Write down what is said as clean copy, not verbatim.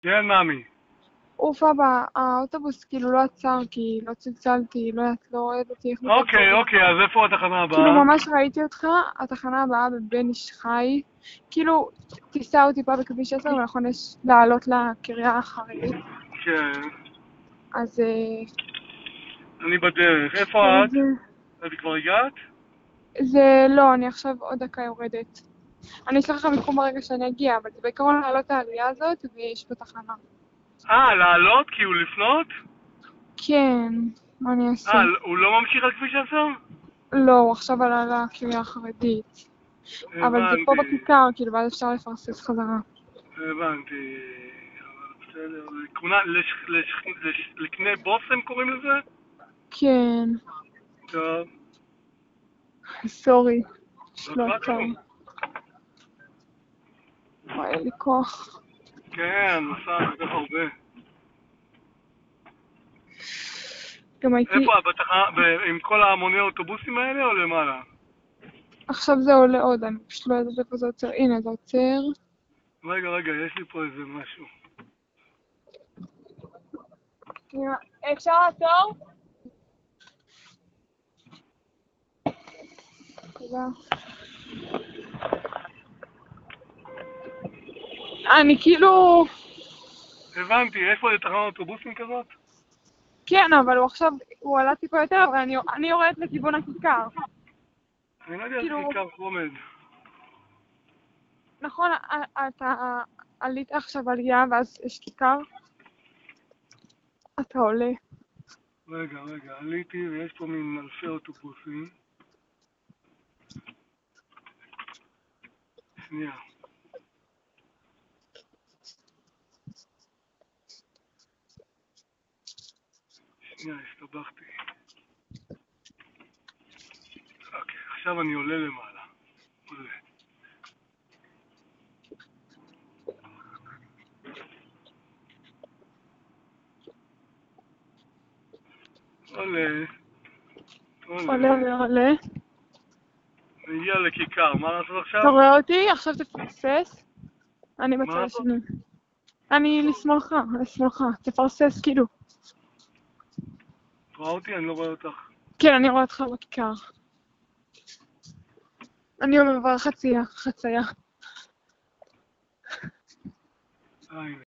כן, מאמי. אוף אבא, האוטובוס כאילו לא עצר כי לא צלצלתי, לא ידעתי איך אוקיי, מצלצלים. אוקיי, אז איפה התחנה כאילו הבאה? ממש ראיתי אותך, התחנה הבאה בבן איש חי, כאילו תיסע אותי פה בכביש 10 ונכון יש לעלות לקריה החרדית, כן, אז אני בדרך. איפה עכשיו את? את כבר הגעת? זה לא, אני עכשיו עוד דקה יורדת. אני אשלח לך מיקום ברגע שאני אגיע, אבל זה בעיקרון לעלות את העלייה הזאת ויש פה תחנה. לעלות? כאילו לפנות? כן, מה אני אעשה? הוא לא ממשיך על כביש 10? לא, הוא עכשיו עלה לקריה החרדית. אבל זה פה הבנתי, בכיכר, כאילו, ואז אפשר לפרסס חזרה. הבנתי. אבל בסדר, לקנה בושם קוראים לזה? כן, טוב, סורי, לא לא קרה עצר. כלום. וואי, אין לי כוח. כן, נסע כל כך הרבה. גם הייתי, איפה את? עם כל ההמוני האוטובוסים האלה או למעלה? עכשיו זה עולה עוד, אני פשוט לא יודעת איפה זה עוצר. הנה, זה עוצר. רגע, יש לי פה איזה משהו. אפשר לעצור? תודה. אני כאילו... הבנתי, יש פה איזה תחנת אוטובוסים כזאת? כן, אבל הוא עכשיו, הוא עלה טיפה יותר, אבל אני יורדת לכיוון הכיכר. אני לא יודע איזה כאילו, כיכר חומד. נכון, אתה עלית עכשיו עלייה, ואז יש כיכר, אתה עולה. רגע, עליתי ויש פה מין אלפי אוטובוסים. שנייה. הסתבכתי. אוקיי, עכשיו אני עולה למעלה. עולה. עולה. עולה. הגיע לכיכר, מה לעשות אתה עכשיו? רואה אותי? עכשיו תפרסס. אני מה בצד לעשות? השני. אני לשמאלך, תפרסס כאילו. את רואה אותי? אני לא רואה אותך. כן, אני רואה אותך בכיכר. אני עובר חצייה. הנה.